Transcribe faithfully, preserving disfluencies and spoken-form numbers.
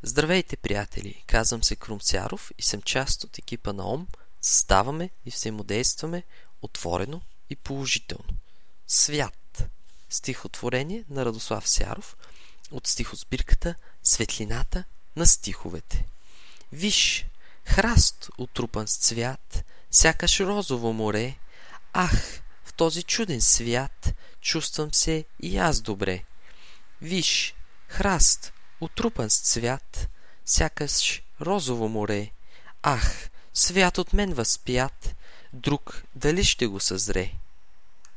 Здравейте, приятели! Казвам се Крум Цяров и съм част от екипа на Ом. Създаваме и взаимодействаме отворено и положително. Свят. Стихотворение на Радослав Сяров от стихосбирката Светлината на стиховете. Виж, храст отрупан с цвят, сякаш розово море. Ах, в този чуден свят чувствам се и аз добре. Виж, храст отрупан с цвят, сякаш розово море. Ах, свят от мен възпят, друг дали ще го съзре?